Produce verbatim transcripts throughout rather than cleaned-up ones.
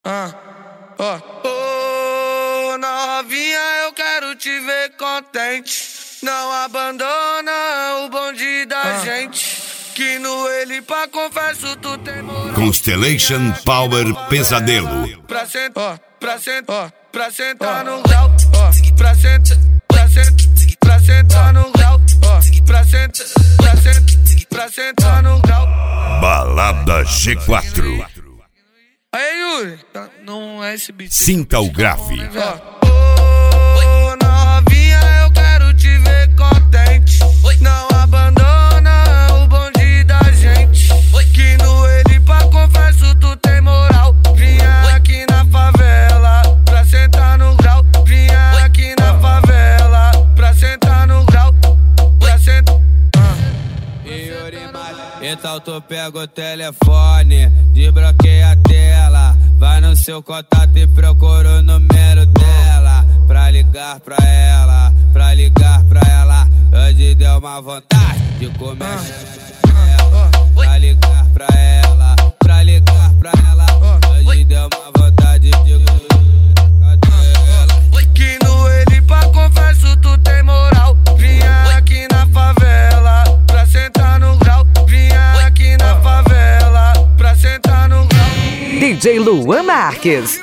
Ah, ó. Ô, novinha, eu quero te ver contente. Não abandona o bonde da ah. gente. Que no ele pra confesso tu tem moral. Constellation Power Pesadelo. Pra sentar, pra sentar, pra sentar no grau. Pra sentar, pra sentar, pra sentar no grau. Pra sentar, pra sentar, pra sentar no grau. Balada G quatro. Aí, Yuri, não é esse beat. Sinta o grave. Ô, novinha, eu quero te ver contente. Não abandona o bonde da gente. Que no ele pra confesso tu tem moral. Vinha aqui na favela pra sentar no grau. Vinha aqui na favela pra sentar no grau. Pra sentar. Então tu pega o telefone, desbloqueia a tela, vai no seu contato e procura o número dela. Pra ligar pra ela, pra ligar pra ela, hoje deu uma vontade de comer ela. Pra ligar pra ela, pra ligar pra ela, hoje deu uma vontade de comer ela. Que no ele pra confesso tu tem moral. Vinha aqui na favela pra sentar no grau. Vinha aqui na favela pra sentar no grau. D J Luan Marques.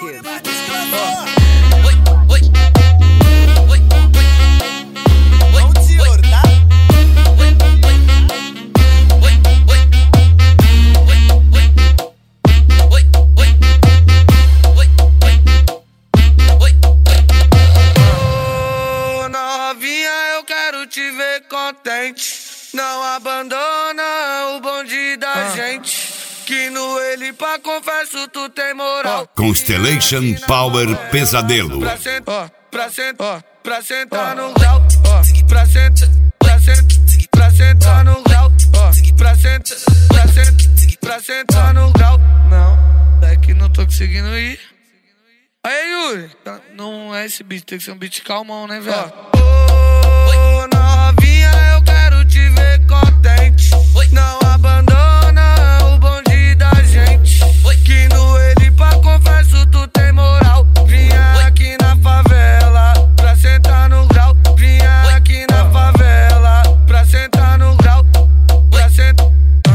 Te ver contente, não abandona o bonde da ah. gente. Que no ele pra confesso tu tem moral. Constellation Power Pesadelo. Pra sentar, pra sentar, pra sentar no grau. Pra sentar, pra sentar, pra sentar no grau. Pra sentar, pra sentar, pra sentar no grau. Não, daqui não tô conseguindo ir. Aí, Yuri, não é esse beat, tem que ser um beat calmão, né, velho? Ô, novinha, eu quero te ver contente. Não abandona o bonde da gente. Que no ele pra confesso tu tem moral. Vinha aqui na favela pra sentar no grau. Vinha aqui na favela pra sentar no grau. Pra sentar.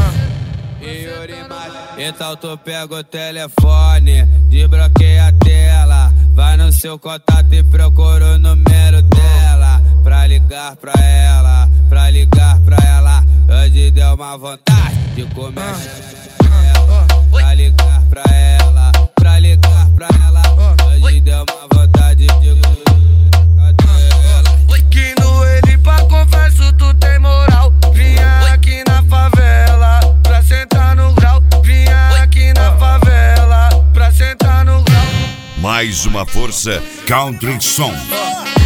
Então tu pega o telefone, desbloqueia a tela, vai no seu contato e procura o número dela. Pra ligar pra ela, pra ligar pra ela, hoje deu uma vontade de comer ela. Pra ligar pra ela, pra ligar pra ela, hoje deu uma vontade de comer ela. Que no ele pra confesso tu tem moral. Vinha aqui na favela pra sentar no grau. Vinha aqui na favela pra sentar no grau. Mais uma força Country Song.